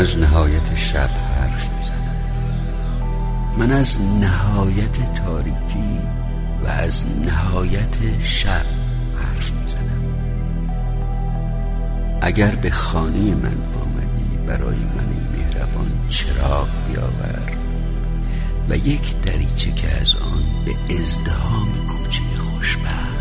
از نهایت شب حرف میزنم. من از نهایت تاریکی و از نهایت شب حرف میزنم. اگر به خانه من آمدی، برای من مهربان چراغ بیاور و یک دریچه که از آن به ازدحام کوچه خوشبخت